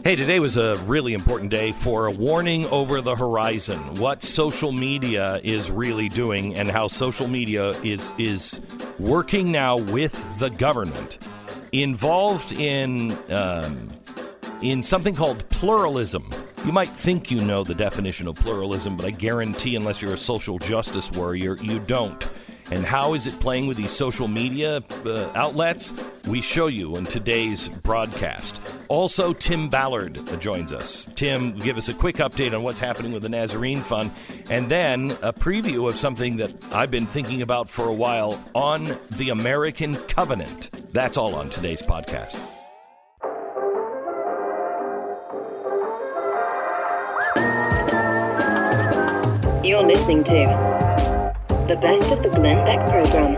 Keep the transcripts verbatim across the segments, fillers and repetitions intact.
Hey, today was a really important day for a warning over the horizon. What social media is really doing and how social media is is working now with the government, involved in um, in something called pluralism. You might think you know the definition of pluralism, but I guarantee unless you're a social justice warrior, you don't. And how is it playing with these social media uh, outlets? We show you in today's broadcast. Also, Tim Ballard joins us. Tim, give us a quick update on what's happening with the Nazarene Fund, and then a preview of something that I've been thinking about for a while on the American Covenant. That's all on today's podcast. You're listening to the best of the Glenn Beck program.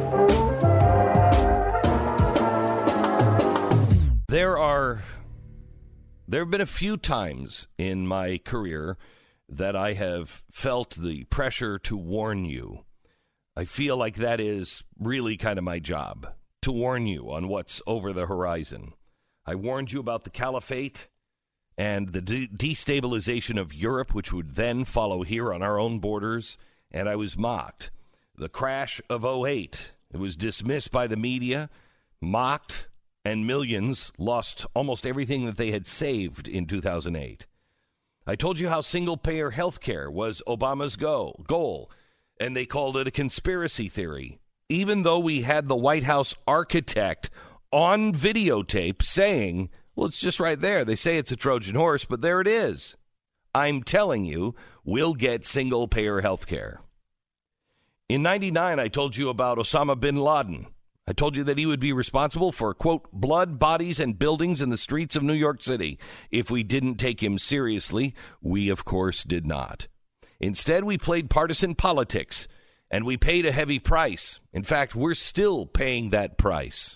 There are, there have been a few times in my career that I have felt the pressure to warn you. I feel like that is really kind of my job, to warn you on what's over the horizon. I warned you about the caliphate and the de- destabilization of Europe, which would then follow here on our own borders. And I was mocked. The crash of oh eight, it was dismissed by the media, mocked, and millions lost almost everything that they had saved in two thousand eight. I told you how single-payer health care was Obama's go- goal, and they called it a conspiracy theory, even though we had the White House architect on videotape saying, well, it's just right there. They say it's a Trojan horse, but there it is. I'm telling you, we'll get single-payer health care. In ninety-nine, I told you about Osama bin Laden. I told you that he would be responsible for, quote, blood, bodies, and buildings in the streets of New York City. If we didn't take him seriously, we, of course, did not. Instead, we played partisan politics, and we paid a heavy price. In fact, we're still paying that price.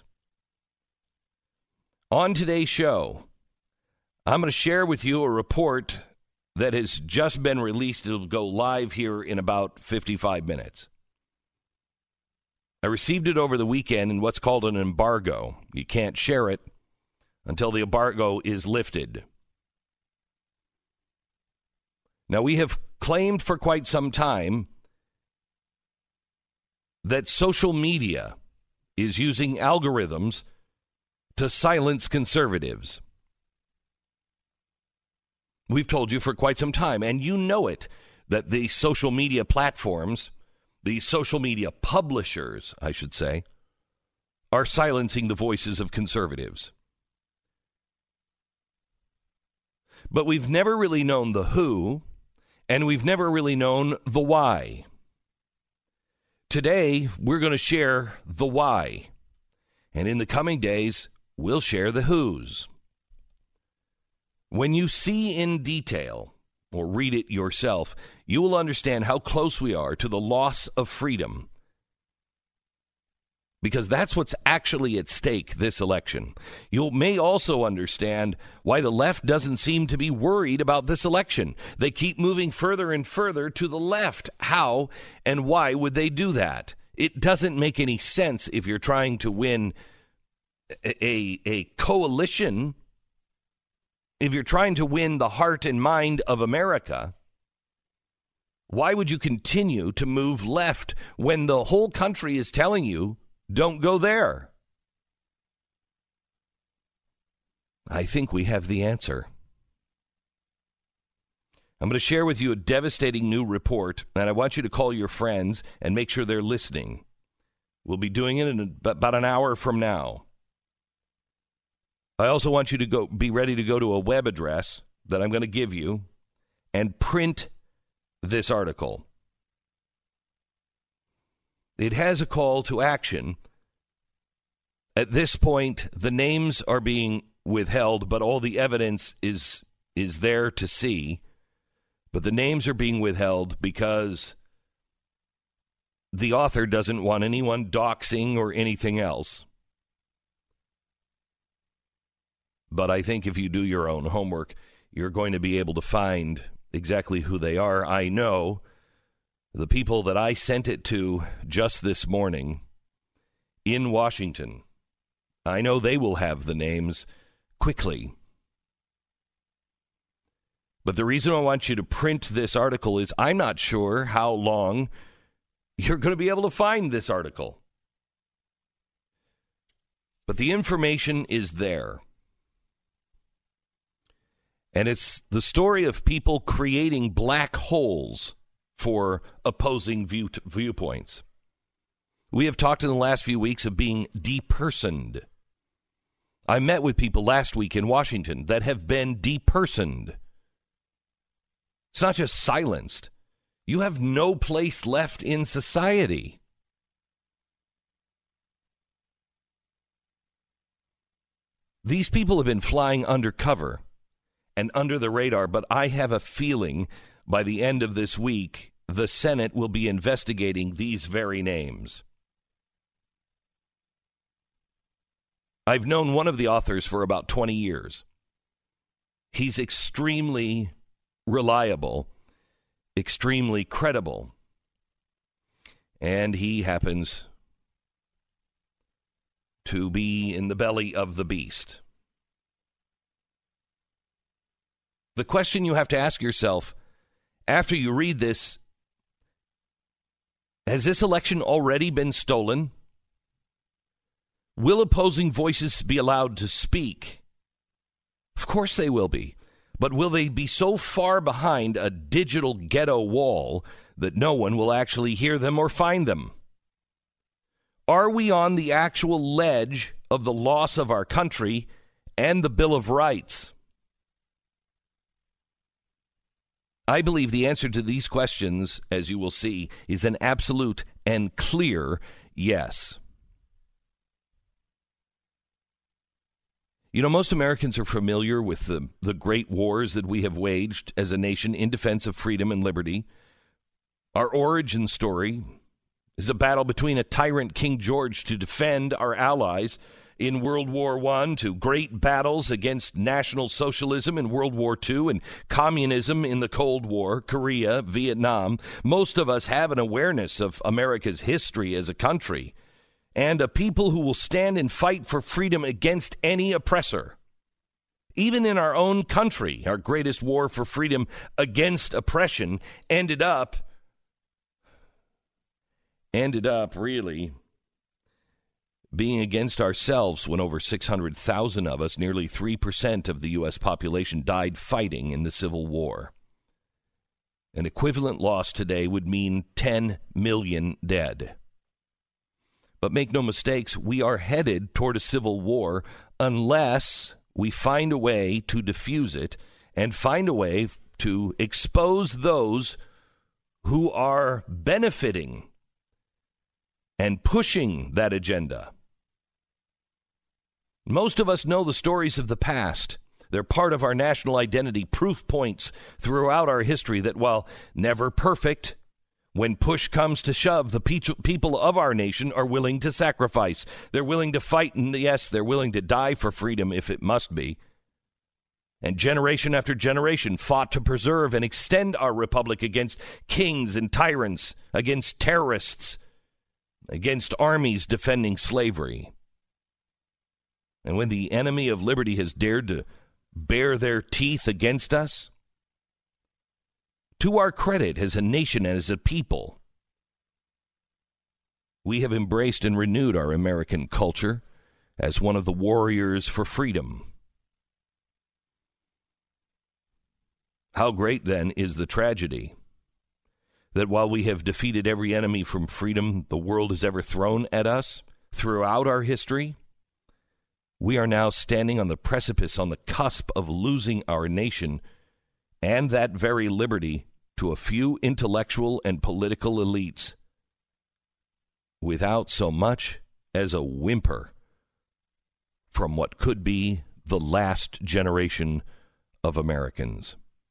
On today's show, I'm going to share with you a report that has just been released. It'll go live here in about fifty-five minutes. I received it over the weekend in what's called an embargo. You can't share it until the embargo is lifted. Now, we have claimed for quite some time that social media is using algorithms to silence conservatives. We've told you for quite some time, and you know it, that the social media platforms, the social media publishers, I should say, are silencing the voices of conservatives. But we've never really known the who, and we've never really known the why. Today, we're going to share the why, and in the coming days, we'll share the who's. When you see in detail, or read it yourself, you will understand how close we are to the loss of freedom. Because that's what's actually at stake this election. You may also understand why the left doesn't seem to be worried about this election. They keep moving further and further to the left. How and why would they do that? It doesn't make any sense if you're trying to win a, a coalition. If you're trying to win the heart and mind of America, why would you continue to move left when the whole country is telling you, don't go there? I think we have the answer. I'm going to share with you a devastating new report, and I want you to call your friends and make sure they're listening. We'll be doing it in about an hour from now. I also want you to go be ready to go to a web address that I'm going to give you and print this article. It has a call to action. At this point, the names are being withheld, but all the evidence is is there to see. But the names are being withheld because the author doesn't want anyone doxing or anything else. But I think if you do your own homework, you're going to be able to find exactly who they are. I know the people that I sent it to just this morning in Washington. I know they will have the names quickly. But the reason I want you to print this article is I'm not sure how long you're going to be able to find this article. But the information is there. And it's the story of people creating black holes for opposing view viewpoints. We have talked in the last few weeks of being depersoned. I met with people last week in Washington that have been depersoned. It's not just silenced. You have no place left in society. These people have been flying undercover and under the radar, but I have a feeling by the end of this week, the Senate will be investigating these very names. I've known one of the authors for about twenty years. He's extremely reliable, extremely credible, and he happens to be in the belly of the beast. The question you have to ask yourself after you read this, has this election already been stolen? Will opposing voices be allowed to speak? Of course they will be. But will they be so far behind a digital ghetto wall that no one will actually hear them or find them? Are we on the actual ledge of the loss of our country and the Bill of Rights? I believe the answer to these questions, as you will see, is an absolute and clear yes. You know, most Americans are familiar with the, the great wars that we have waged as a nation in defense of freedom and liberty. Our origin story is a battle between a tyrant King George to defend our allies in World War One, to great battles against National Socialism in World War Two, and communism in the Cold War, Korea, Vietnam. Most of us have an awareness of America's history as a country, and a people who will stand and fight for freedom against any oppressor. Even in our own country, our greatest war for freedom against oppression ended up, ended up really being against ourselves when over six hundred thousand of us, nearly three percent of the U S population, died fighting in the Civil War. An equivalent loss today would mean ten million dead. But make no mistakes, we are headed toward a civil war unless we find a way to diffuse it and find a way to expose those who are benefiting and pushing that agenda. Most of us know the stories of the past. They're part of our national identity, proof points throughout our history that while never perfect, when push comes to shove, the pe- people of our nation are willing to sacrifice. They're willing to fight, and yes, they're willing to die for freedom if it must be. And generation after generation fought to preserve and extend our republic against kings and tyrants, against terrorists, against armies defending slavery. And when the enemy of liberty has dared to bare their teeth against us, to our credit as a nation and as a people, we have embraced and renewed our American culture as one of the warriors for freedom. How great, then, is the tragedy that while we have defeated every enemy from freedom the world has ever thrown at us throughout our history, we are now standing on the precipice, on the cusp of losing our nation and that very liberty to a few intellectual and political elites without so much as a whimper from what could be the last generation of Americans.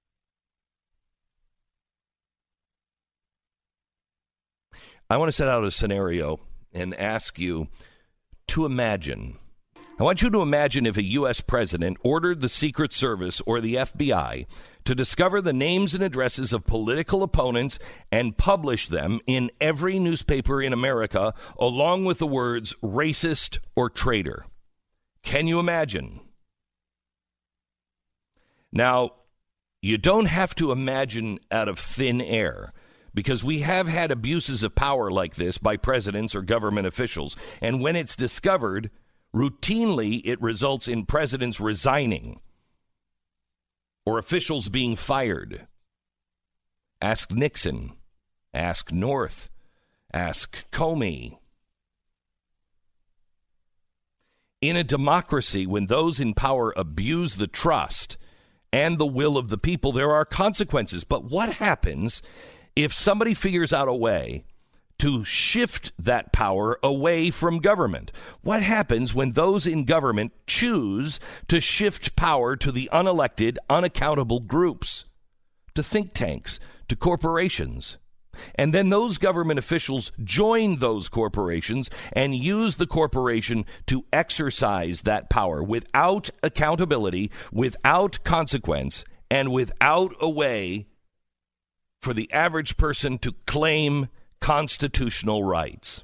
I want to set out a scenario and ask you to imagine. I want you to imagine if a U S president ordered the Secret Service or the F B I to discover the names and addresses of political opponents and publish them in every newspaper in America, along with the words racist or traitor. Can you imagine? Now, You don't have to imagine out of thin air, because we have had abuses of power like this by presidents or government officials. And when it's discovered, routinely it results in presidents resigning or officials being fired. Ask Nixon. Ask North. Ask Comey. In a democracy, when those in power abuse the trust and the will of the people, there are consequences. But what happens if somebody figures out a way to shift that power away from government? What happens when those in government choose to shift power to the unelected, unaccountable groups, to think tanks, to corporations? And then those government officials join those corporations and use the corporation to exercise that power without accountability, without consequence, and without a way for the average person to claim constitutional rights.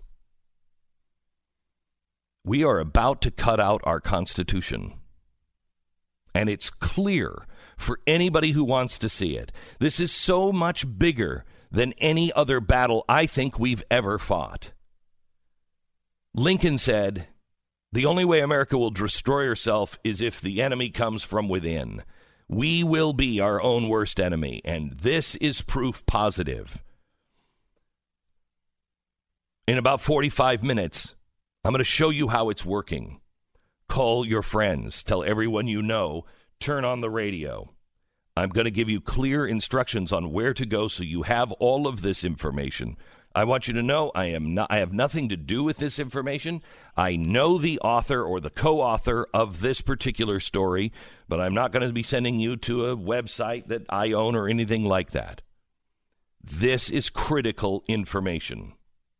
We are about to cut out our Constitution. And it's clear for anybody who wants to see it. This is so much bigger than any other battle I think we've ever fought. Lincoln said, the only way America will destroy herself is if the enemy comes from within. We will be our own worst enemy, and this is proof positive. In about forty-five minutes, I'm going to show you how it's working. Call your friends. Tell everyone you know. Turn on the radio. I'm going to give you clear instructions on where to go so you have all of this information. I want you to know I am not, I have nothing to do with this information. I know the author or the co-author of this particular story, but I'm not going to be sending you to a website that I own or anything like that. This is critical information.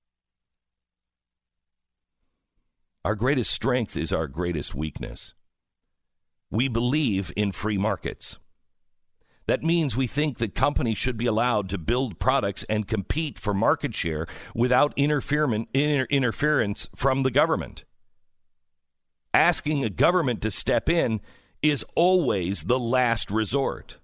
Our greatest strength is our greatest weakness. We believe in free markets. That means we think that companies should be allowed to build products and compete for market share without interference, inter- interference from the government. Asking a government to step in is always the last resort.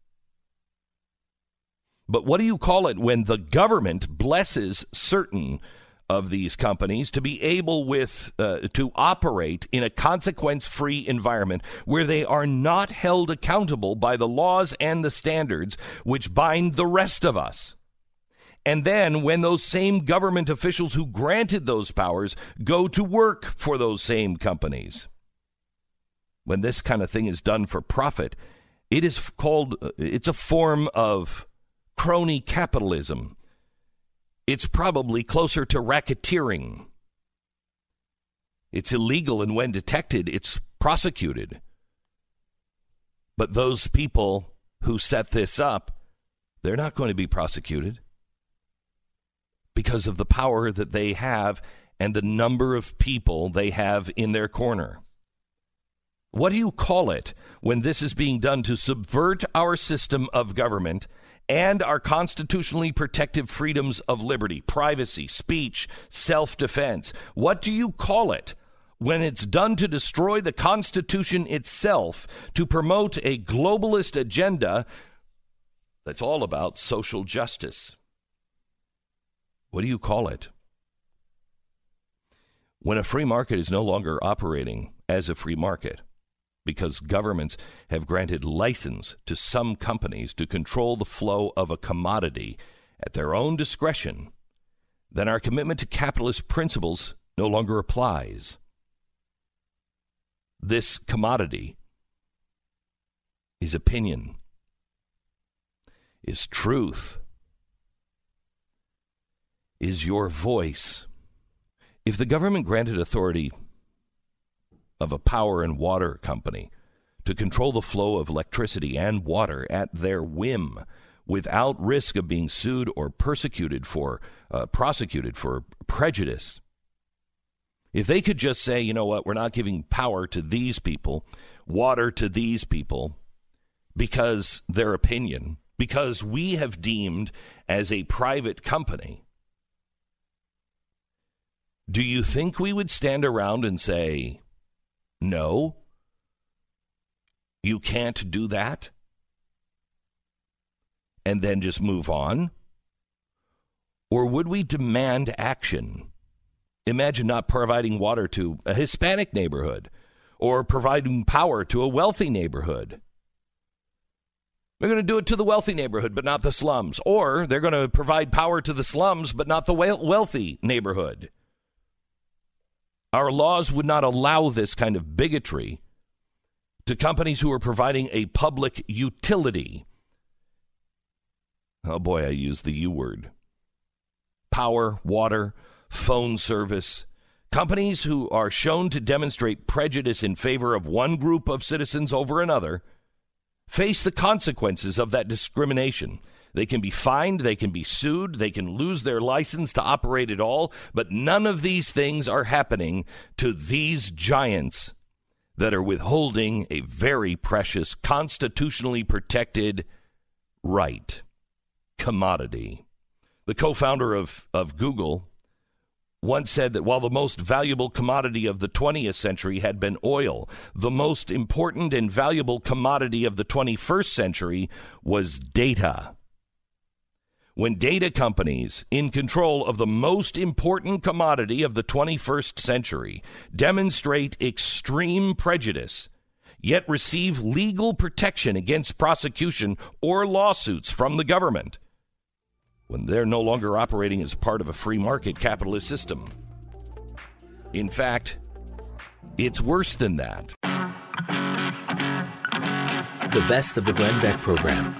But what do you call it when the government blesses certain of these companies to be able with uh, to operate in a consequence-free environment where they are not held accountable by the laws and the standards which bind the rest of us? And then when those same government officials who granted those powers go to work for those same companies, when this kind of thing is done for profit, it is called, it's a form of crony capitalism. It's probably closer to racketeering. It's illegal, and when detected, it's prosecuted. But those people who set this up, they're not going to be prosecuted because of the power that they have and the number of people they have in their corner. What do you call it when this is being done to subvert our system of government and our constitutionally protected freedoms of liberty, privacy, speech, self-defense? What do you call it when it's done to destroy the Constitution itself to promote a globalist agenda that's all about social justice? What do you call it? When a free market is no longer operating as a free market, because governments have granted license to some companies to control the flow of a commodity at their own discretion, then our commitment to capitalist principles no longer applies. This commodity is opinion, is truth, is your voice. If the government granted authority of a power and water company to control the flow of electricity and water at their whim without risk of being sued or persecuted for, uh, prosecuted for prejudice, if they could just say, you know what, we're not giving power to these people, water to these people, because their opinion, because we have deemed as a private company, do you think we would stand around and say, no, you can't do that? and then just move on? Or would we demand action? Imagine not providing water to a Hispanic neighborhood or providing power to a wealthy neighborhood. They're going to do it to the wealthy neighborhood, but not the slums. Or they're going to provide power to the slums, but not the wealthy neighborhood. Our laws would not allow this kind of bigotry to companies who are providing a public utility. Oh boy, I used the U word. Power, water, phone service. Companies who are shown to demonstrate prejudice in favor of one group of citizens over another face the consequences of that discrimination. They can be fined, they can be sued, they can lose their license to operate at all, but none of these things are happening to these giants that are withholding a very precious, constitutionally protected right, commodity. The co-founder of, of Google once said that while the most valuable commodity of the twentieth century had been oil, the most important and valuable commodity of the twenty-first century was data. When data companies in control of the most important commodity of the twenty-first century demonstrate extreme prejudice, yet receive legal protection against prosecution or lawsuits from the government, when they're no longer operating as part of a free market capitalist system. In fact, it's worse than that. The best of the Glenn Beck program.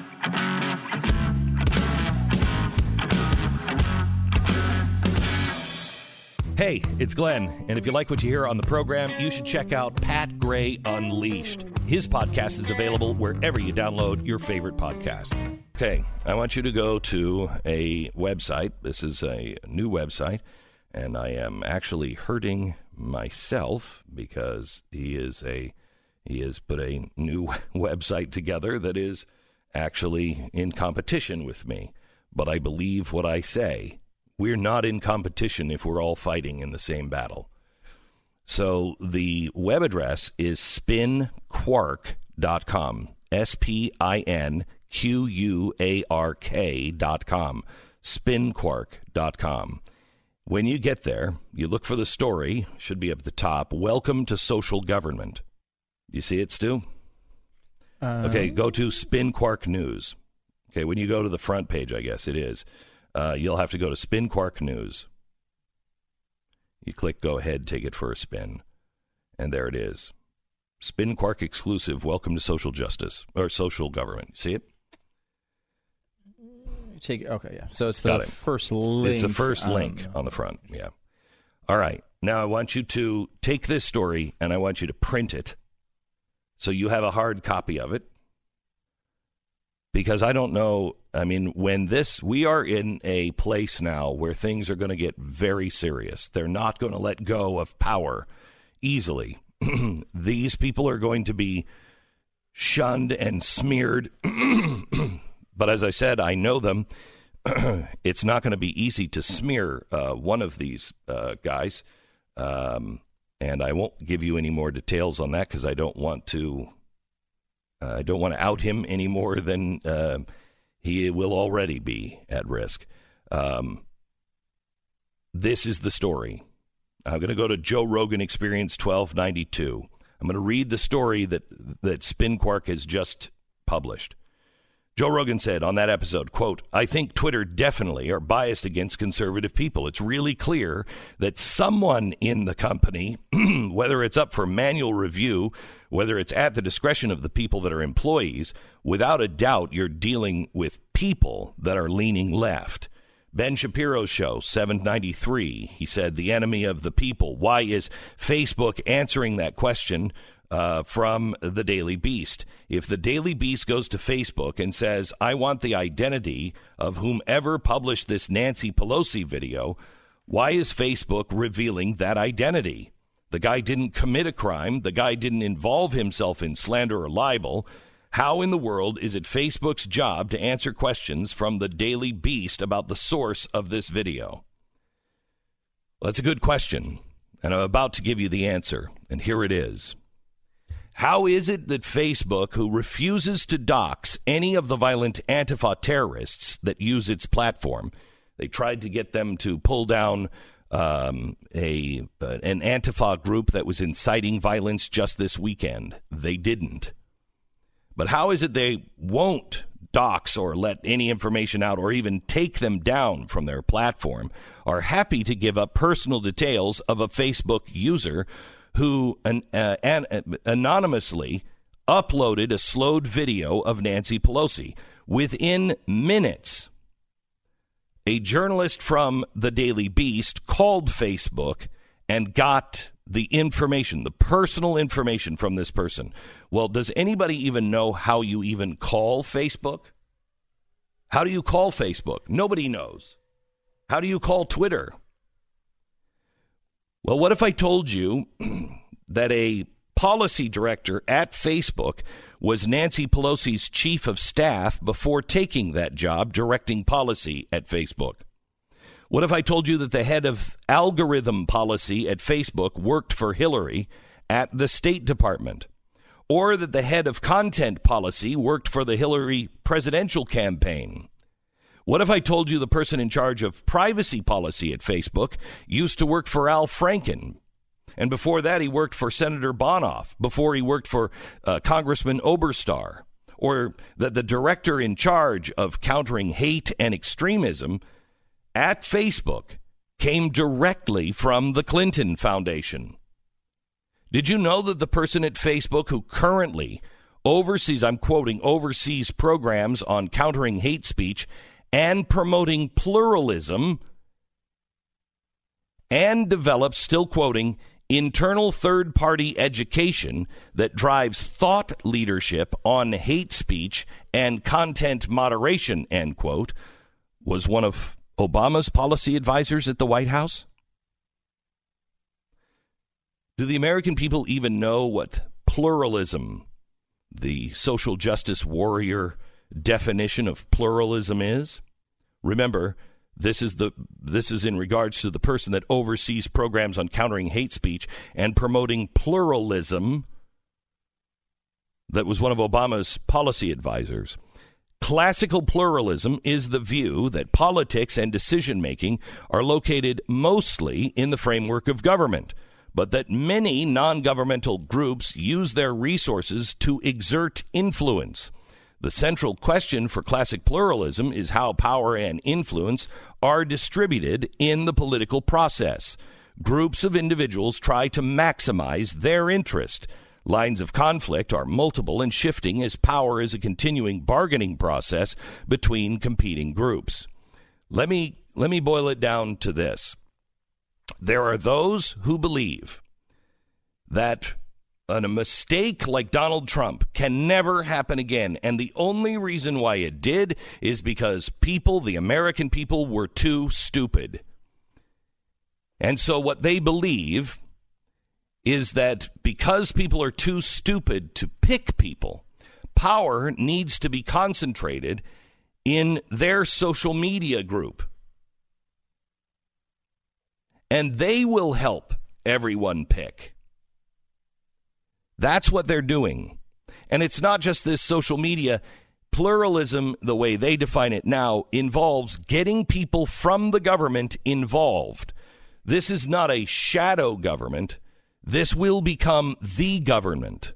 Hey, it's Glenn, and if you like what you hear on the program, you should check out Pat Gray Unleashed. His podcast is available wherever you download your favorite podcast. Okay, I want you to go to a website. This is a new website, and I am actually hurting myself because he is a he has put a new website together that is actually in competition with me. But I believe what I say. We're not in competition if we're all fighting in the same battle. So the web address is spin quark dot com. S P I N Q U A R K dot com. spin quark dot com. When you get there, you look for the story, should be up at the top. Welcome to social government. You see it, Stu? Uh, okay, go to Spin Quark News. Okay, when you go to the front page, I guess it is. Uh, you'll have to go to Spin Quark News. You click go ahead, take it for a spin. And there it is. Spin Quark exclusive. Welcome to social justice or social government. See it? Take okay, yeah. So it's the it. first link. It's the first um, link on the front. Yeah. All right. Now I want you to take this story and I want you to print it so you have a hard copy of it. Because I don't know, I mean, when this, we are in a place now where things are going to get very serious. They're not going to let go of power easily. These people are going to be shunned and smeared. But as I said, I know them. It's not going to be easy to smear uh, one of these uh, guys. Um, and I won't give you any more details on that because I don't want to. Uh, I don't want to out him any more than uh, he will already be at risk. Um, this is the story. I'm going to go to Joe Rogan Experience twelve ninety-two. I'm going to read the story that, that Spin Quark has just published. Joe Rogan said on that episode, quote, I think Twitter definitely are biased against conservative people. It's really clear that someone in the company, whether it's up for manual review, whether it's at the discretion of the people that are employees, without a doubt, you're dealing with people that are leaning left. Ben Shapiro's show, seven ninety-three, he said, the enemy of the people. Why is Facebook answering that question uh, from the Daily Beast? If the Daily Beast goes to Facebook and says, I want the identity of whomever published this Nancy Pelosi video, why is Facebook revealing that identity? The guy didn't commit a crime. The guy didn't involve himself in slander or libel. How in the world is it Facebook's job to answer questions from the Daily Beast about the source of this video? Well, that's a good question, and I'm about to give you the answer, and here it is. How is it that Facebook, who refuses to dox any of the violent Antifa terrorists that use its platform, they tried to get them to pull down um, a uh, an Antifa group that was inciting violence just this weekend. They didn't. But how is it they won't dox or let any information out or even take them down from their platform, are happy to give up personal details of a Facebook user who an, uh, an, uh, anonymously uploaded a slowed video of Nancy Pelosi? Within minutes, a journalist from the Daily Beast called Facebook and got the information, the personal information from this person. Well, does anybody even know how you even call Facebook? How do you call Facebook? Nobody knows. How do you call Twitter? Well, what if I told you that a policy director at Facebook was Nancy Pelosi's chief of staff before taking that job directing policy at Facebook? What if I told you that the head of algorithm policy at Facebook worked for Hillary at the State Department? Or that the head of content policy worked for the Hillary presidential campaign? What if I told you the person in charge of privacy policy at Facebook used to work for Al Franken? And before that, he worked for Senator Bonoff, before he worked for uh, Congressman Oberstar. Or that the director in charge of countering hate and extremism at Facebook came directly from the Clinton Foundation. Did you know that the person at Facebook who currently oversees, I'm quoting, oversees programs on countering hate speech and promoting pluralism and develops, still quoting, internal third-party education that drives thought leadership on hate speech and content moderation, end quote, was one of Obama's policy advisors at the White House? Do the American people even know what pluralism, the social justice warrior definition of pluralism, is? Remember, this is the this is in regards to the person that oversees programs on countering hate speech and promoting pluralism that was one of Obama's policy advisors. Classical pluralism is the view that politics and decision-making are located mostly in the framework of government, but that many non-governmental groups use their resources to exert influence. The central question for classic pluralism is how power and influence are distributed in the political process. Groups of individuals try to maximize their interest. Lines of conflict are multiple and shifting as power is a continuing bargaining process between competing groups. Let me let me boil it down to this. There are those who believe that a mistake like Donald Trump can never happen again, and the only reason why it did is because people, the American people, were too stupid. And so what they believe is that because people are too stupid to pick people, power needs to be concentrated in their social media group. And they will help everyone pick. That's what they're doing. And it's not just this social media. Pluralism, the way they define it now, involves getting people from the government involved. This is not a shadow government. This will become the government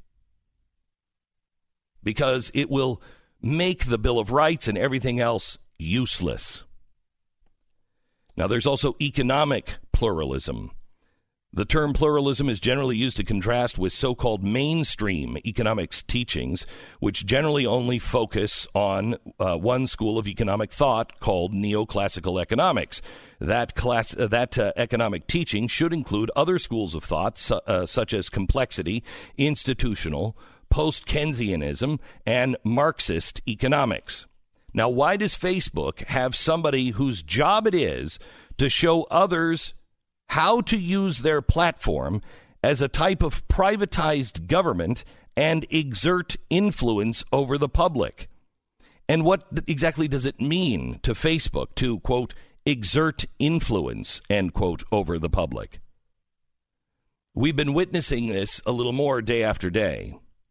because it will make the Bill of Rights and everything else useless. Now, there's also economic pluralism. The term pluralism is generally used to contrast with so-called mainstream economics teachings, which generally only focus on uh, one school of economic thought called neoclassical economics. That class, uh, that uh, economic teaching should include other schools of thought, su- uh, such as complexity, institutional, post-Keynesianism, and Marxist economics. Now, why does Facebook have somebody whose job it is to show others how to use their platform as a type of privatized government and exert influence over the public? And what exactly does it mean to Facebook to, quote, exert influence, end quote, over the public? We've been witnessing this a little more day after day.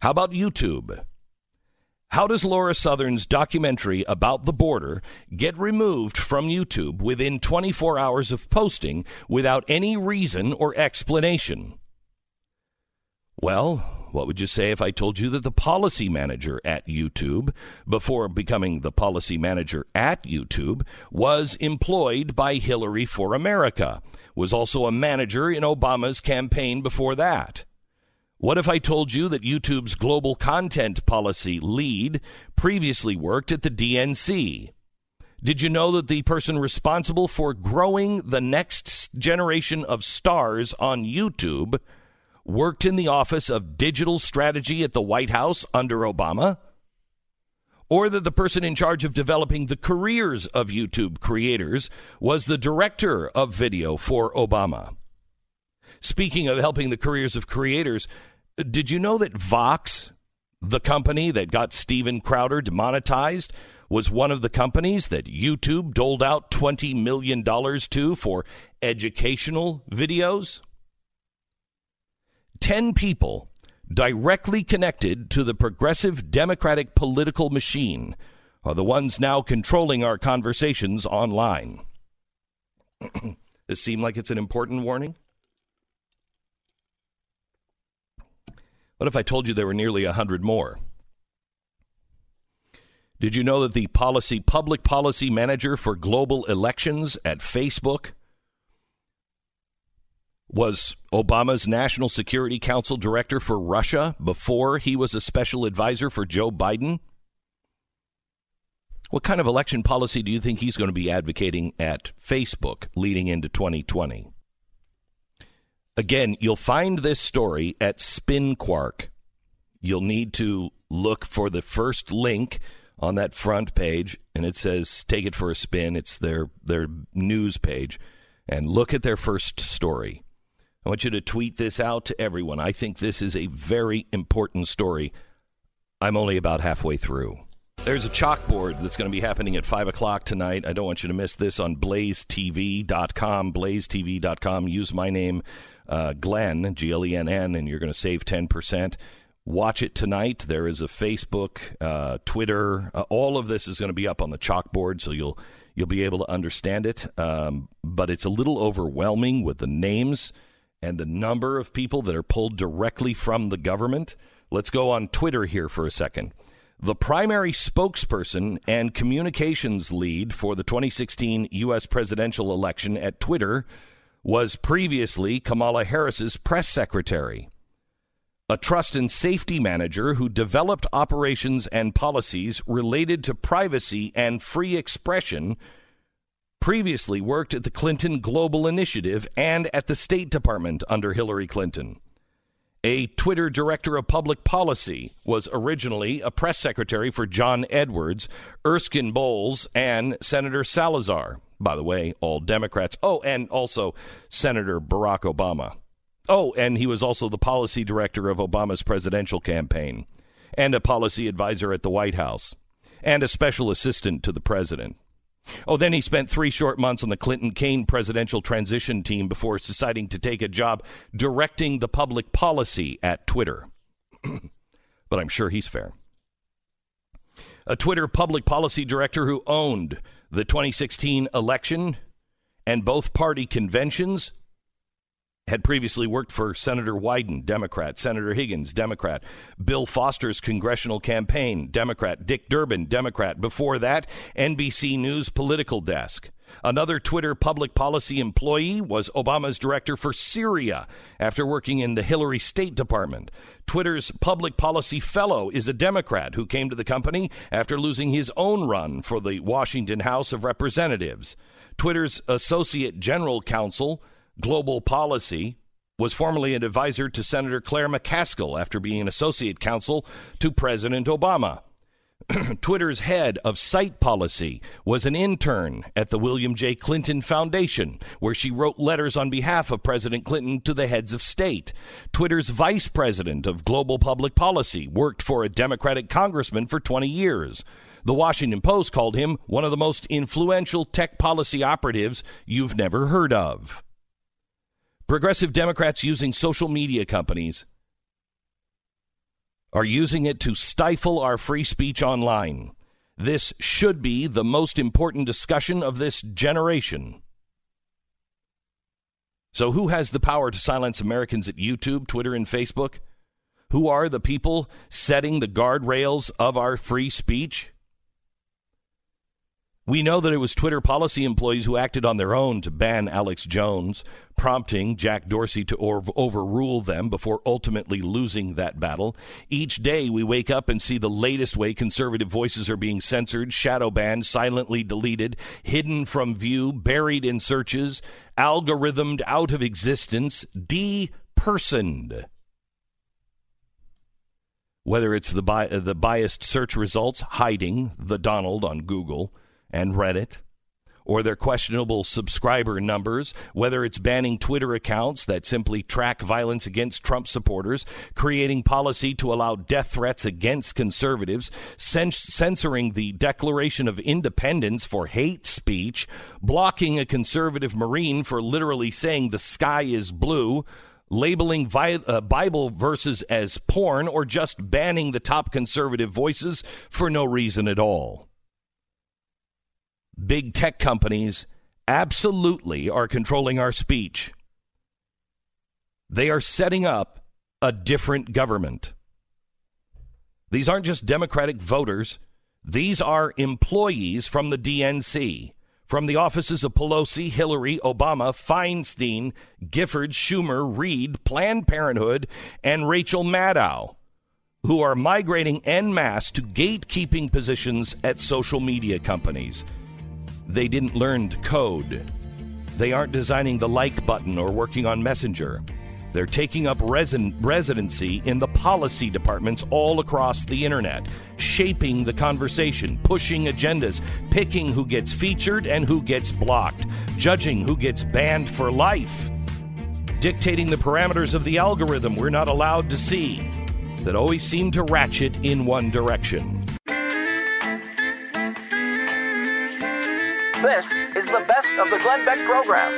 How about YouTube? How does Laura Southern's documentary about the border get removed from YouTube within twenty-four hours of posting without any reason or explanation? Well, what would you say if I told you that the policy manager at YouTube, before becoming the policy manager at YouTube, was employed by Hillary for America, was also a manager in Obama's campaign before that? What if I told you that YouTube's global content policy lead previously worked at the D N C? Did you know that the person responsible for growing the next generation of stars on YouTube worked in the Office of Digital Strategy at the White House under Obama? Or that the person in charge of developing the careers of YouTube creators was the director of video for Obama? Speaking of helping the careers of creators, did you know that Vox, the company that got Steven Crowder demonetized, was one of the companies that YouTube doled out twenty million dollars to for educational videos? Ten people directly connected to the progressive Democratic political machine are the ones now controlling our conversations online. Does it seem like it's an important warning? What if I told you there were nearly a hundred more? Did you know that the policy public policy manager for global elections at Facebook was Obama's National Security Council director for Russia before he was a special advisor for Joe Biden? What kind of election policy do you think he's going to be advocating at Facebook leading into twenty twenty? Again, you'll find this story at SpinQuark. You'll need to look for the first link on that front page, and it says, take it for a spin. It's their, their news page. And look at their first story. I want you to tweet this out to everyone. I think this is a very important story. I'm only about halfway through. There's a chalkboard that's going to be happening at five o'clock tonight. I don't want you to miss this on blaze t v dot com, blaze t v dot com. Use my name, uh, Glenn, G L E N N, and you're going to save ten percent. Watch it tonight. There is a Facebook, uh, Twitter. Uh, all of this is going to be up on the chalkboard, so you'll you'll be able to understand it. Um, but it's a little overwhelming with the names and the number of people that are pulled directly from the government. Let's go on Twitter here for a second. The primary spokesperson and communications lead for the twenty sixteen U S presidential election at Twitter was previously Kamala Harris's press secretary. A trust and safety manager who developed operations and policies related to privacy and free expression previously worked at the Clinton Global Initiative and at the State Department under Hillary Clinton. A Twitter director of public policy was originally a press secretary for John Edwards, Erskine Bowles, and Senator Salazar. By the way, all Democrats. Oh, and also Senator Barack Obama. Oh, and he was also the policy director of Obama's presidential campaign, and a policy advisor at the White House, and a special assistant to the president. Oh, then he spent three short months on the Clinton-Kaine presidential transition team before deciding to take a job directing the public policy at Twitter. But I'm sure he's fair. A Twitter public policy director who owned the twenty sixteen election and both party conventions had previously worked for Senator Wyden, Democrat, Senator Higgins, Democrat, Bill Foster's congressional campaign, Democrat, Dick Durbin, Democrat. Before that, N B C News political desk. Another Twitter public policy employee was Obama's director for Syria after working in the Hillary State Department. Twitter's public policy fellow is a Democrat who came to the company after losing his own run for the Washington House of Representatives. Twitter's associate general counsel, Global Policy, was formerly an advisor to Senator Claire McCaskill after being an associate counsel to President Obama. Twitter's head of site policy was an intern at the William J. Clinton Foundation, where she wrote letters on behalf of President Clinton to the heads of state. Twitter's vice president of global public policy worked for a Democratic congressman for twenty years. The Washington Post called him one of the most influential tech policy operatives you've never heard of. Progressive Democrats using social media companies are using it to stifle our free speech online. This should be the most important discussion of this generation. So who has the power to silence Americans at YouTube, Twitter, and Facebook? Who are the people setting the guardrails of our free speech? We know that it was Twitter policy employees who acted on their own to ban Alex Jones, prompting Jack Dorsey to or- overrule them before ultimately losing that battle. Each day we wake up and see the latest way conservative voices are being censored, shadow banned, silently deleted, hidden from view, buried in searches, algorithmed out of existence, depersoned. Whether it's the, bi- the biased search results hiding the Donald on Google and Reddit, or their questionable subscriber numbers, whether it's banning Twitter accounts that simply track violence against Trump supporters, creating policy to allow death threats against conservatives, cens- censoring the Declaration of Independence for hate speech, blocking a conservative Marine for literally saying the sky is blue, labeling vi- uh, Bible verses as porn, or just banning the top conservative voices for no reason at all. Big tech companies absolutely are controlling our speech. They are setting up a different government. These aren't just Democratic voters. These are employees from the D N C, from the offices of Pelosi, Hillary, Obama, Feinstein, Giffords, Schumer, Reid, Planned Parenthood, and Rachel Maddow, who are migrating en masse to gatekeeping positions at social media companies. They didn't learn to code. They aren't designing the like button or working on Messenger. They're taking up resin- residency in the policy departments all across the internet, shaping the conversation, pushing agendas, picking who gets featured and who gets blocked, judging who gets banned for life, dictating the parameters of the algorithm we're not allowed to see, that always seem to ratchet in one direction. This is the best of the Glenn Beck program.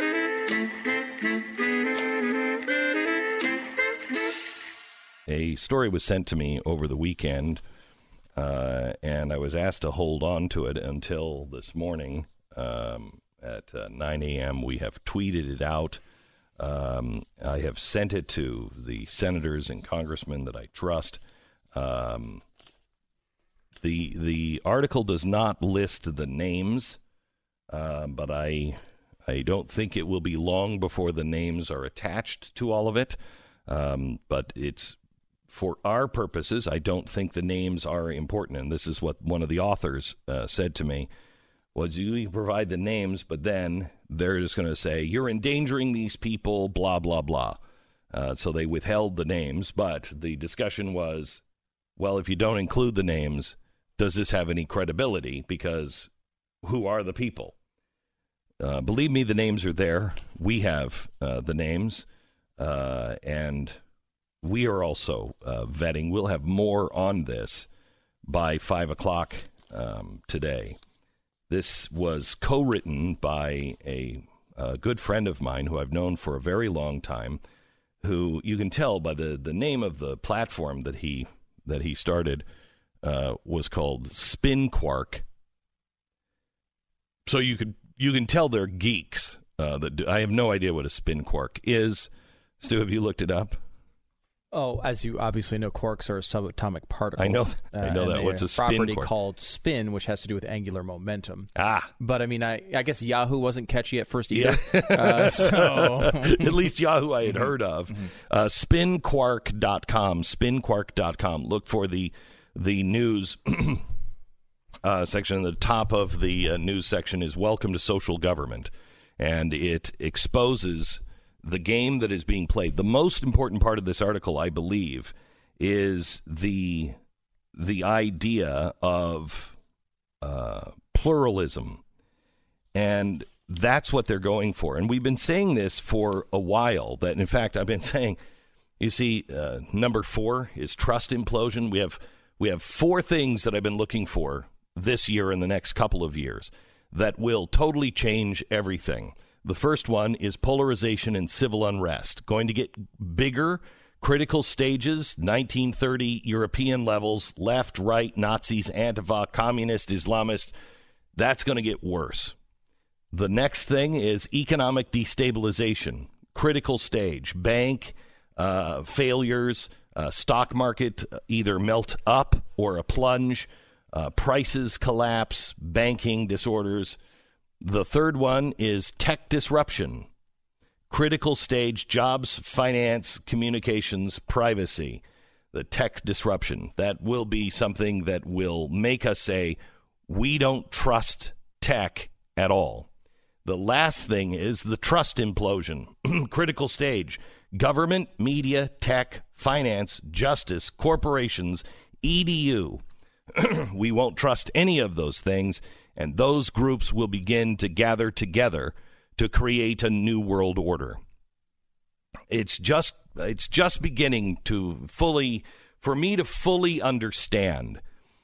A story was sent to me over the weekend, uh, and I was asked to hold on to it until this morning um, at uh, nine a.m. We have tweeted it out. Um, I have sent it to the senators and congressmen that I trust. Um, the the article does not list the names. Uh, but I I don't think it will be long before the names are attached to all of it. Um, but it's for our purposes, I don't think the names are important. And this is what one of the authors uh, said to me, was you provide the names, but then they're just going to say, you're endangering these people, blah, blah, blah. Uh, so they withheld the names. But the discussion was, well, if you don't include the names, does this have any credibility? Because who are the people? Uh, believe me, the names are there. We have uh, the names, uh, and we are also uh, vetting. We'll have more on this by five o'clock um, today. This was co-written by a, a good friend of mine who I've known for a very long time, who you can tell by the, the name of the platform that he that he started uh, was called Spin Quark. So you could you can tell they're geeks. Uh, that do, I have no idea what a spin quark is. Stu, have you looked it up? Oh, as you obviously know, quarks are a subatomic particle. I know. I know uh, that. What's a spin property quark? called spin, which has to do with angular momentum. Ah. But I mean, I, I guess Yahoo wasn't catchy at first either. Yeah. uh, so at least Yahoo I had heard of. Mm-hmm. Uh, spin quark dot com. spin quark dot com. Look for the the news. Uh, section at the top of the uh, news section is Welcome to Social Government, and it exposes the game that is being played. The most important part of this article, I believe, is the the idea of uh, pluralism, and that's what they're going for. And we've been saying this for a while, that in fact I've been saying, you see, uh, number four is trust implosion. We have we have four things that I've been looking for this year and the next couple of years that will totally change everything. The first one is polarization and civil unrest. Going to get bigger, Critical stages, nineteen thirty European levels, left, right, Nazis, Antifa, communist, Islamist. That's going to get worse. The next thing is economic destabilization. Critical stage, bank uh, failures, uh, stock market either melt up or a plunge, uh, prices collapse, banking disorders. The third one is tech disruption. Critical stage, jobs, finance, communications, privacy, the tech disruption. That will be something that will make us say, we don't trust tech at all. The last thing is the trust implosion. Critical stage, government, media, tech, finance, justice, corporations, E D U. We won't trust any of those things, and those groups will begin to gather together to create a new world order. It's just it's just beginning to fully, for me to fully understand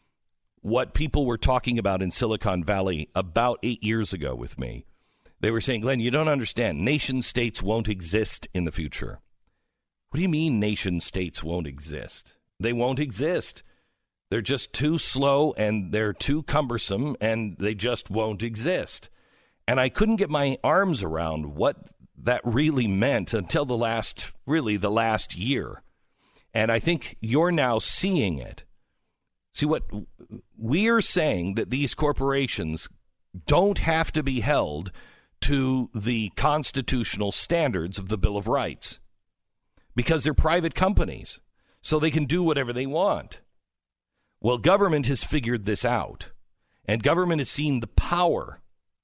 what people were talking about in Silicon Valley about eight years ago with me. They were saying, Glenn, you don't understand. Nation states won't exist in the future. What do you mean nation states won't exist? They won't exist. They're just too slow and they're too cumbersome and they just won't exist. And I couldn't get my arms around what that really meant until the last, really the last year. And I think you're now seeing it. See, what we're saying that these corporations don't have to be held to the constitutional standards of the Bill of Rights because they're private companies, so they can do whatever they want. Well, government has figured this out, and government has seen the power.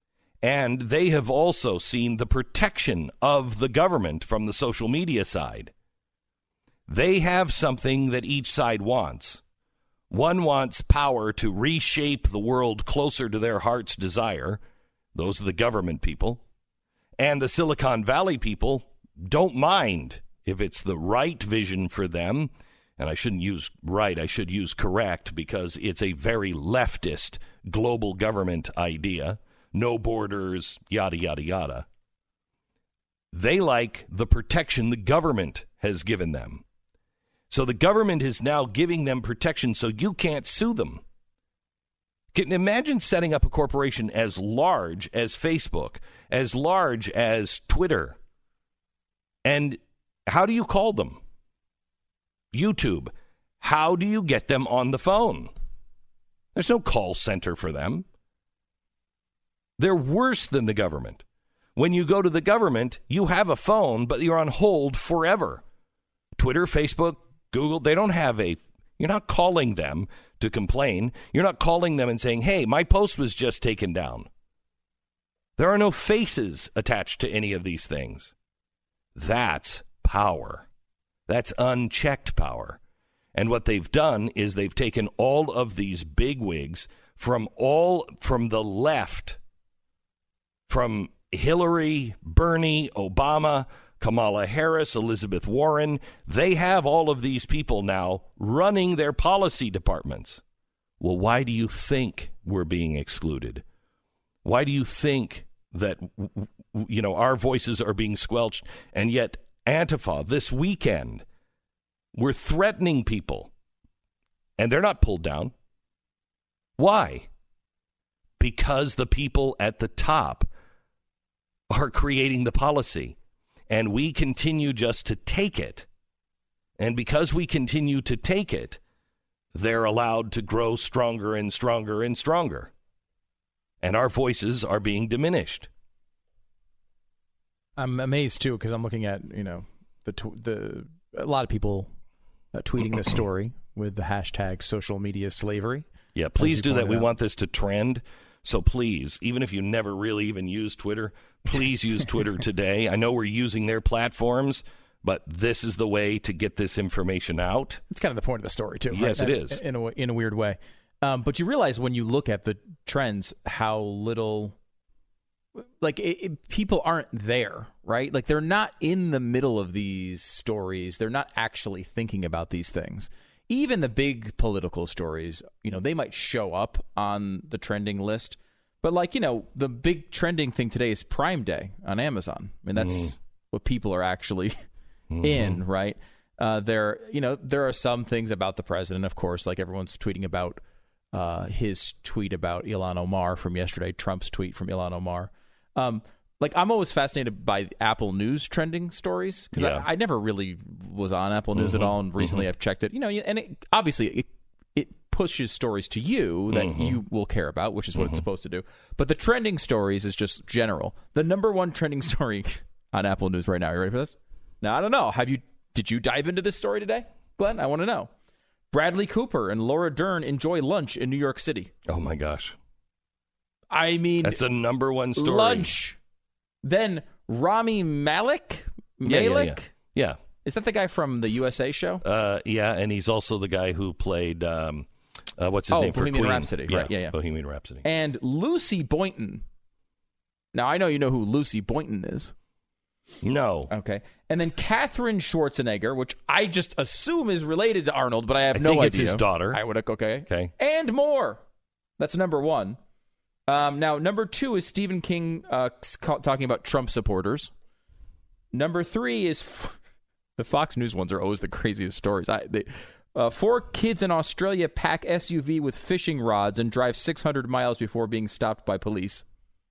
And they have also seen the protection of the government from the social media side. They have something that each side wants. One wants power to reshape the world closer to their heart's desire. Those are the government people. And the Silicon Valley people don't mind if it's the right vision for them. And I shouldn't use right, I should use correct, because it's a very leftist global government idea. No borders, yada, yada, yada. They like the protection the government has given them. So the government is now giving them protection so you can't sue them. Can imagine setting up a corporation as large as Facebook, as large as Twitter. And how do you call them? YouTube. How do you get them on the phone? There's no call center for them. They're worse than the government. When you go to the government, you have a phone, but you're on hold forever. Twitter, Facebook, Google, they don't have a, you're not calling them to complain. You're not calling them and saying, hey, my post was just taken down. There are no faces attached to any of these things. That's power. That's unchecked power. And what they've done is they've taken all of these bigwigs from all, from the left, from Hillary, Bernie, Obama, Kamala Harris, Elizabeth Warren. They have all of these people now running their policy departments. Well, why do you think we're being excluded? Why do you think that, you know, our voices are being squelched? And yet Antifa this weekend, we're threatening people and they're not pulled down. Why? Because the people at the top are creating the policy, and we continue just to take it. And because we continue to take it, they're allowed to grow stronger and stronger and stronger. And our voices are being diminished. I'm amazed, too, because I'm looking at, you know, the tw- the a lot of people uh, tweeting this story with the hashtag social media slavery. Yeah, please do that. We want this to trend. So please, even if you never really even use Twitter, please use Twitter today. I know we're using their platforms, but this is the way to get this information out. It's kind of the point of the story, too. Yes, right? it is. In a, in a weird way. Um, but you realize when you look at the trends, how little, like, it, it, people aren't there, right? Like, they're not in the middle of these stories. They're not actually thinking about these things. Even the big political stories, you know, they might show up on the trending list. But, like, you know, the big trending thing today is Prime Day on Amazon. I mean, that's mm. what people are actually mm-hmm. in, right? Uh, there, you know, there are some things about the president, of course, like everyone's tweeting about uh, his tweet about Ilhan Omar from yesterday, Trump's tweet from Ilhan Omar. Um, like, I'm always fascinated by Apple News trending stories because Yeah. I, I never really was on Apple News Mm-hmm. at all, and recently Mm-hmm. I've checked it. You know, and it, obviously it it pushes stories to you that Mm-hmm. you will care about, which is what it's supposed to do. But the trending stories is just general. The number one trending story on Apple News right now. You ready for this? Now, I don't know. Have you? Did you dive into this story today, Glenn? I want to know. Bradley Cooper and Laura Dern enjoy lunch in New York City. Oh my gosh, I mean, that's a number one story. lunch. Then Rami Malek. Yeah, yeah, Malek. yeah. Yeah. Is that the guy from the U S A show? Uh, yeah, and he's also the guy who played um, uh, what's his Oh, name for Bohemian Queen? Rhapsody, right, yeah, yeah. Bohemian Rhapsody. And Lucy Boynton. Now, I know you know who Lucy Boynton is. No, Okay. And then Catherine Schwarzenegger, which I just assume is related to Arnold, but I have I no think idea. it's his daughter. I would okay. Okay. And more. That's number one. Um, now, number two is Stephen King uh, talking about Trump supporters. Number three is f- the Fox News ones are always the craziest stories. I, they, uh, four kids in Australia pack S U V with fishing rods and drive six hundred miles before being stopped by police.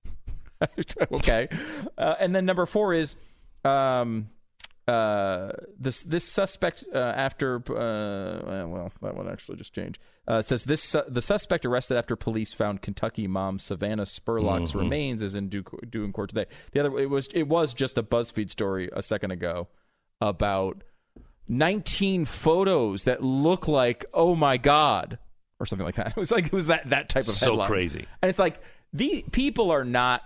Okay. Uh, and then number four is um, uh, this this suspect uh, after uh, well that one actually just changed. Uh, it says this su- the suspect arrested after police found Kentucky mom Savannah Spurlock's Mm-hmm. remains is in due, due in court today. The other it was it was just a BuzzFeed story a second ago about nineteen photos that look like oh my god or something like that. It was like it was that that type of So headline. crazy. And it's like the people are not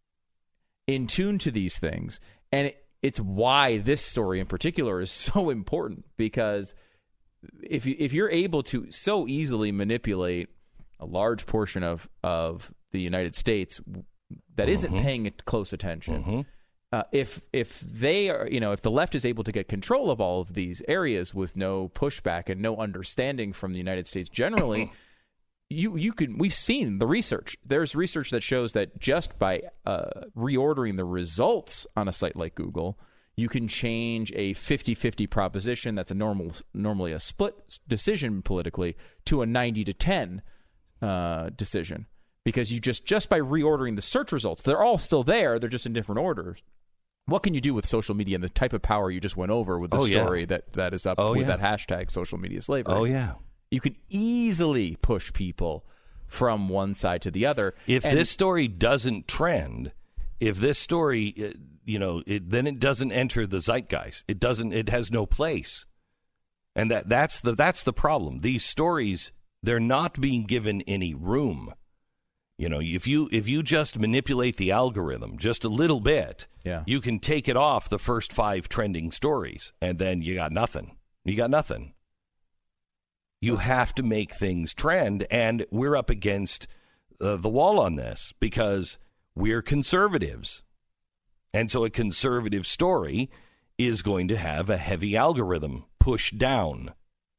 in tune to these things, and it, it's why this story in particular is so important, because if you, if you're able to so easily manipulate a large portion of of the United States that isn't paying close attention, Mm-hmm. uh, if if they are, you know, if the left is able to get control of all of these areas with no pushback and no understanding from the United States generally. You you could we've seen the research. There's research that shows that just by uh, reordering the results on a site like Google, you can change a fifty-fifty proposition that's a normal normally a split decision politically to a ninety to ten uh, decision, because you just just by reordering the search results, they're all still there. They're just in different orders. What can you do with social media and the type of power you just went over with the Oh, yeah. story that, that is up Oh, with yeah. that hashtag social media slavery? Oh yeah. You can easily push people from one side to the other. If And- this story doesn't trend, if this story, uh, you know, it, then it doesn't enter the zeitgeist. It doesn't. It has no place, and that that's the that's the problem. These stories, they're not being given any room. You know, if you if you just manipulate the algorithm just a little bit, Yeah. you can take it off the first five trending stories, and then you got nothing. You got nothing. You have to make things trend, and we're up against uh, the wall on this because we're conservatives. And so a conservative story is going to have a heavy algorithm pushed down.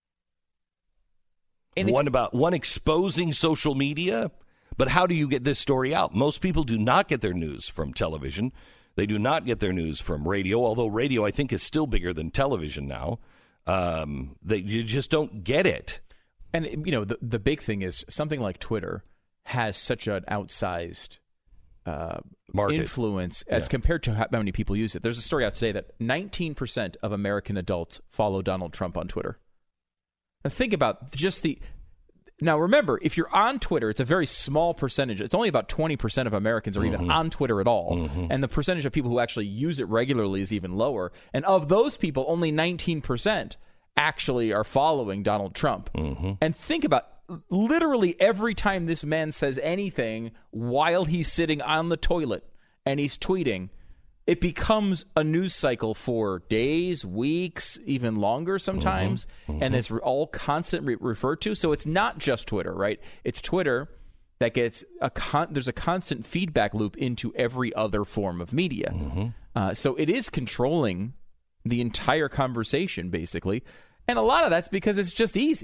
And it's- One about one exposing social media, but how do you get this story out? Most people do not get their news from television. They do not get their news from radio, although radio I think is still bigger than television now. Um, they you just don't get it. And, you know, the, the big thing is something like Twitter has such an outsized uh, Market. influence as Yeah. compared to how many people use it. There's a story out today that nineteen percent of American adults follow Donald Trump on Twitter. Now, think about just the... Now, remember, if you're on Twitter, it's a very small percentage. It's only about twenty percent of Americans are even on Twitter at all. And the percentage of people who actually use it regularly is even lower. And of those people, only nineteen percent actually are following Donald Trump. And think about literally every time this man says anything while he's sitting on the toilet and he's tweeting, it becomes a news cycle for days, weeks, even longer sometimes, Mm-hmm. Mm-hmm. and it's all constantly referred to. So it's not just Twitter, right? It's Twitter that gets a con- there's a constant feedback loop into every other form of media. Mm-hmm. Uh, so it is controlling the entire conversation, basically, and a lot of that's because it's just easy.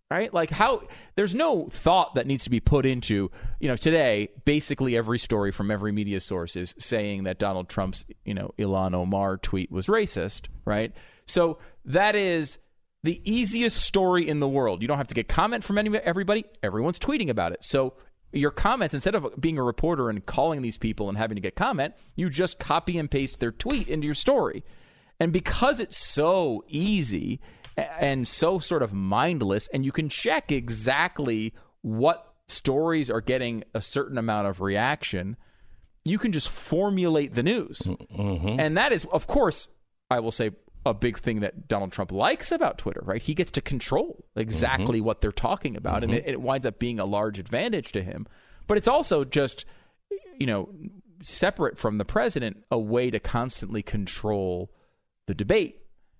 right? Like how there's no thought that needs to be put into, you know, today, basically every story from every media source is saying that Donald Trump's, you know, Ilhan Omar tweet was racist, right? So that is the easiest story in the world. You don't have to get comment from any, everybody. Everyone's tweeting about it. So your comments, instead of being a reporter and calling these people and having to get comment, you just copy and paste their tweet into your story. And because it's so easy and so sort of mindless, and you can check exactly what stories are getting a certain amount of reaction, you can just formulate the news. Mm-hmm. And that is, of course, I will say, a big thing that Donald Trump likes about Twitter, right? He gets to control exactly mm-hmm. what they're talking about, mm-hmm. and it, it winds up being a large advantage to him. But it's also just, you know, separate from the president, a way to constantly control the debate.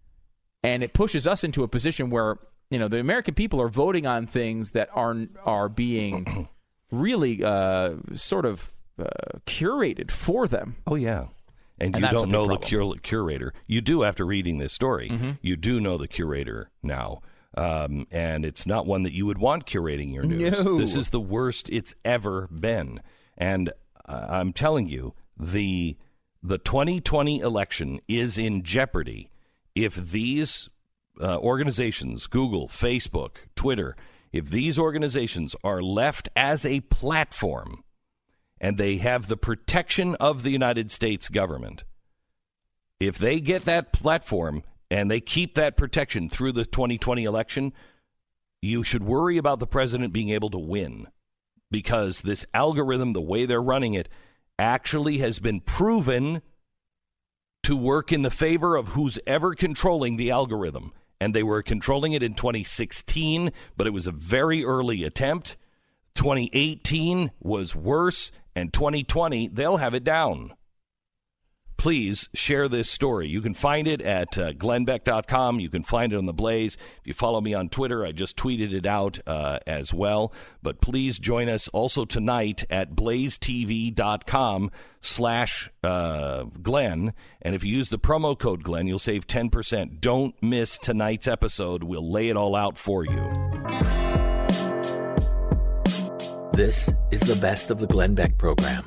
And it pushes us into a position where, you know, the American people are voting on things that are are being really uh, sort of uh, curated for them. Oh, yeah. And, and you don't know the cur- curator. You do after reading this story. Mm-hmm. You do know the curator now. Um, and it's not one that you would want curating your news. No. This is the worst it's ever been. And uh, I'm telling you, the the twenty twenty election is in jeopardy if these uh, organizations, Google, Facebook, Twitter, if these organizations are left as a platform and they have the protection of the United States government, if they get that platform and they keep that protection through the twenty twenty election, you should worry about the president being able to win, because this algorithm, the way they're running it, actually has been proven to work in the favor of who's ever controlling the algorithm. And they were controlling it in twenty sixteen, but it was a very early attempt. twenty eighteen was worse, and twenty twenty, they'll have it down. Please share this story. You can find it at uh, glenn beck dot com. You can find it on The Blaze. If you follow me on Twitter, I just tweeted it out uh, as well. But please join us also tonight at blaze t v dot com slash Glenn. And if you use the promo code Glenn, you'll save ten percent. Don't miss tonight's episode. We'll lay it all out for you. This is the best of the Glenn Beck program.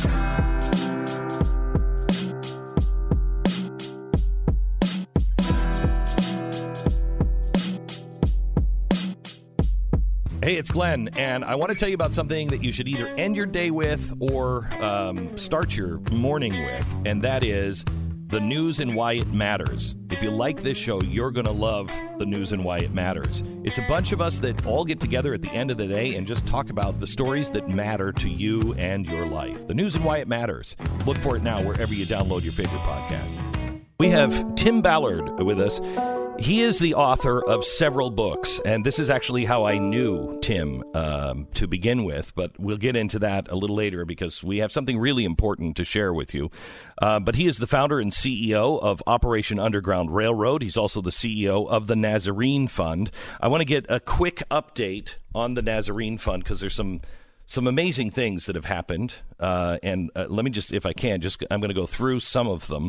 Hey, it's Glenn, and I want to tell you about something that you should either end your day with or um, start your morning with, and that is the news and why it matters. If you like this show, you're going to love the news and why it matters. It's a bunch of us that all get together at the end of the day and just talk about the stories that matter to you and your life. The news and why it matters. Look for it now wherever you download your favorite podcast. We have Tim Ballard with us. He is the author of several books, and this is actually how I knew Tim um, to begin with, but we'll get into that a little later because we have something really important to share with you. Uh, but he is the founder and C E O of Operation Underground Railroad. He's also the C E O of the Nazarene Fund. I want to get a quick update on the Nazarene Fund because there's some some amazing things that have happened, uh, and uh, let me just, if I can, just I'm going to go through some of them.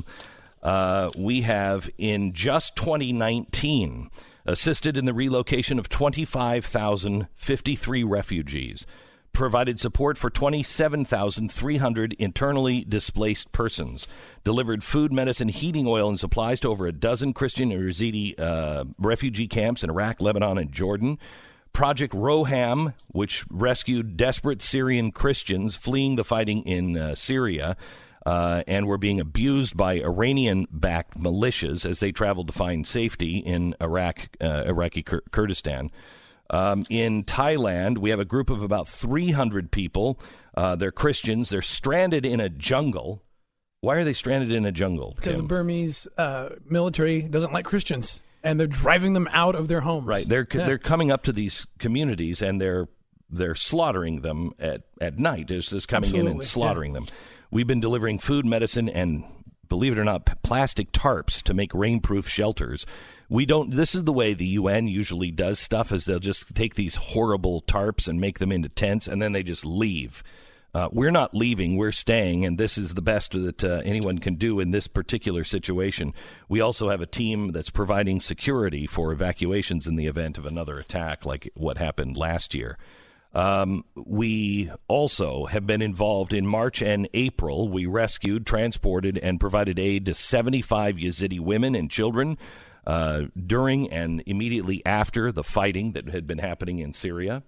Uh, we have, in just twenty nineteen, assisted in the relocation of twenty-five thousand fifty-three refugees, provided support for twenty-seven thousand three hundred internally displaced persons, delivered food, medicine, heating oil, and supplies to over a dozen Christian and Yazidi uh, refugee camps in Iraq, Lebanon, and Jordan. Project Roham, which rescued desperate Syrian Christians fleeing the fighting in uh, Syria, Uh, and were being abused by Iranian-backed militias as they traveled to find safety in Iraq, uh, Iraqi Kur- Kurdistan. Um, in Thailand, we have a group of about three hundred people. Uh, they're Christians. They're stranded in a jungle. Why are they stranded in a jungle, Because Tim? the Burmese uh, military doesn't like Christians, and they're driving them out of their homes. Right. They're yeah. they're coming up to these communities, and they're they're slaughtering them at, at night. There's this coming Absolutely. in and slaughtering yeah. them. We've been delivering food, medicine, and, believe it or not, p- plastic tarps to make rainproof shelters. We don't. This is the way the U N usually does stuff, is they'll just take these horrible tarps and make them into tents, and then they just leave. Uh, we're not leaving. We're staying, and this is the best that uh, anyone can do in this particular situation. We also have a team that's providing security for evacuations in the event of another attack like what happened last year. Um, we also have been involved in March and April. We rescued, transported, and provided aid to seventy-five Yazidi women and children uh, during and immediately after the fighting that had been happening in Syria.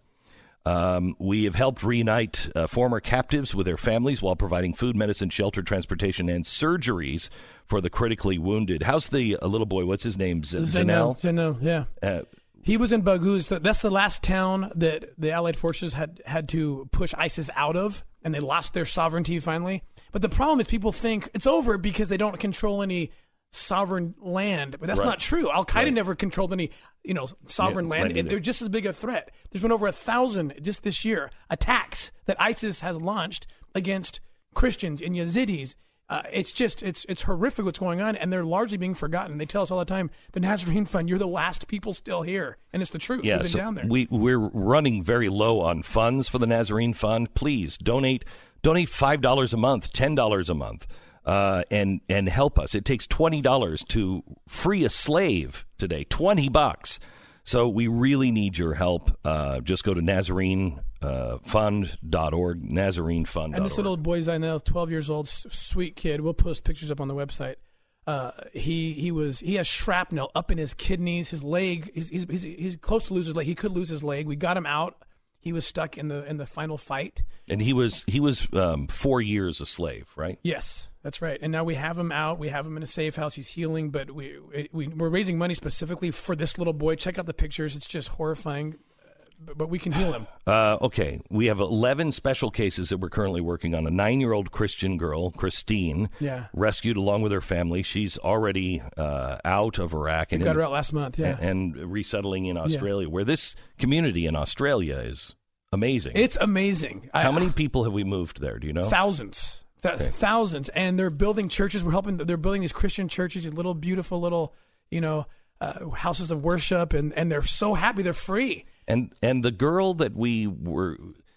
Um, we have helped reunite uh, former captives with their families while providing food, medicine, shelter, transportation, and surgeries for the critically wounded. How's the uh, little boy? What's his name? Z- Zenel. Zenel, yeah. Uh, he was in Baghuz. That's the last town that the Allied forces had, had to push ISIS out of, and they lost their sovereignty finally. But the problem is people think it's over because they don't control any sovereign land, but that's Right. not true. Al Qaeda Right. never controlled any, you know, sovereign Yeah, land. right, It- either. they're just as big a threat. There's been over a thousand just this year attacks that ISIS has launched against Christians and Yazidis. Uh, it's just it's it's horrific what's going on, and they're largely being forgotten. They tell us all the time, the Nazarene Fund, you're the last people still here, and it's the truth. Yeah, We've been so down there. we we're running very low on funds for the Nazarene Fund. Please donate donate five dollars a month, ten dollars a month. Uh, and and help us. It takes twenty dollars to free a slave today. Twenty bucks. So we really need your help. Uh, just go to Nazarene Fund dot org. Nazarene Fund. And this little boy, Zainel, twelve years old, s- sweet kid. We'll post pictures up on the website. Uh, he he was he has shrapnel up in his kidneys. His leg. He's he's, he's he's close to lose his leg. He could lose his leg. We got him out. He was stuck in the in the final fight. And he was he was um, four years a slave, right? Yes, that's right. And now we have him out. We have him in a safe house. He's healing, but we, we we're raising money specifically for this little boy. Check out the pictures. It's just horrifying, but, but we can heal him. Uh, okay, we have eleven special cases that we're currently working on. A nine-year-old Christian girl, Christine, Yeah. rescued along with her family. She's already uh, out of Iraq We and got in- her out last month. Yeah. and, and resettling in Australia, where this community in Australia is amazing. It's amazing. How I- many people have we moved there? Do you know? Thousands, Th- Okay. thousands, and they're building churches. We're helping. They're building these Christian churches, these little beautiful little, you know, uh, houses of worship, and, and they're so happy. They're free. And and the girl that we were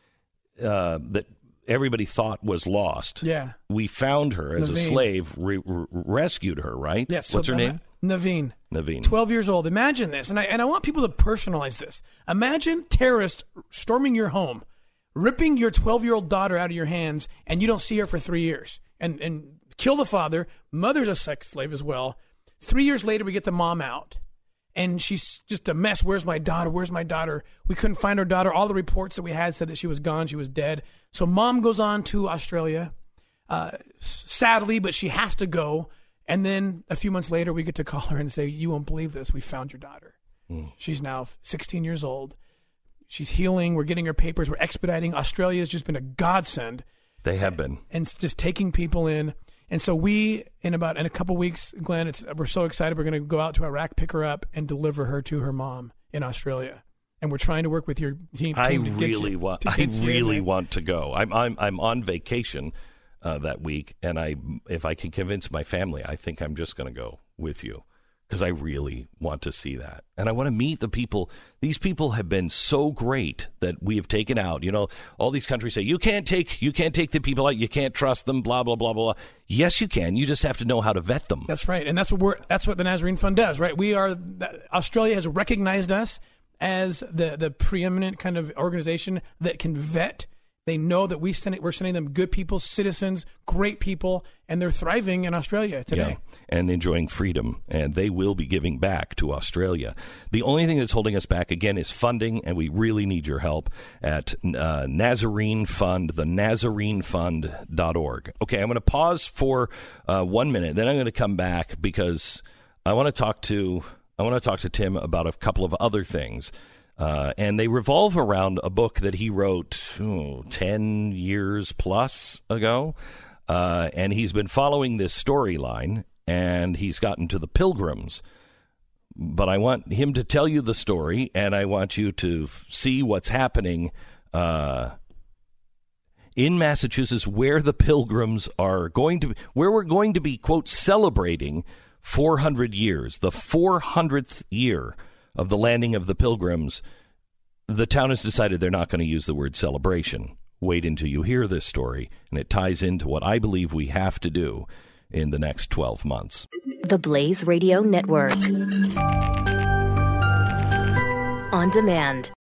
uh, that everybody thought was lost. Yeah. we found her as a Naveen. slave, re- re- rescued her. Right? Yes. so What's her name? Naveen. Naveen. twelve years old. Imagine this, and I and I want people to personalize this. Imagine terrorists storming your home, ripping your twelve-year-old daughter out of your hands, and you don't see her for three years, and and kill the father. Mother's a sex slave as well. Three years later, we get the mom out, and she's just a mess. Where's my daughter? Where's my daughter? We couldn't find her daughter. All the reports that we had said that she was gone. She was dead. So mom goes on to Australia, uh, sadly, but she has to go. And then a few months later, we get to call her and say, "You won't believe this. We found your daughter. Mm. She's now sixteen years old. She's healing. We're getting her papers. We're expediting. Australia has just been a godsend. They have been. And it's just taking people in. And so we, in about in a couple weeks, Glenn, it's we're so excited. We're going to go out to Iraq, pick her up, and deliver her to her mom in Australia. And we're trying to work with your team. I team to get really you- want. to I get you in really there. want to go. I'm I'm I'm on vacation uh, that week, and I if I can convince my family, I think I'm just going to go with you because I really want to see that, and I want to meet the people. These people have been so great that we have taken out. You know, all these countries say you can't take you can't take the people out. You can't trust them. Blah blah blah blah. Yes, you can. You just have to know how to vet them. That's right, and that's what we're that's what the Nazarene Fund does, right? We are Australia has recognized us as the the preeminent kind of organization that can vet. They know that we send it, we're sending them good people, citizens, great people, and they're thriving in Australia today. Yeah, and enjoying freedom, and they will be giving back to Australia. The only thing that's holding us back, again, is funding, and we really need your help at uh, Nazarene Fund, the Nazarene Fund dot org. Okay, I'm going to pause for uh, one minute, then I'm going to come back because I want to talk to I want to talk to Tim about a couple of other things. Uh, and they revolve around a book that he wrote oh, ten years plus ago. Uh, and he's been following this storyline, and he's gotten to the Pilgrims. But I want him to tell you the story, and I want you to f- see what's happening uh, in Massachusetts, where the Pilgrims are going to be, where we're going to be, quote, celebrating four hundred years, the four hundredth year of the landing of the Pilgrims. The town has decided they're not going to use the word celebration. wait until you hear this story, and it ties into what I believe we have to do in the next twelve months. The Blaze Radio Network. On demand.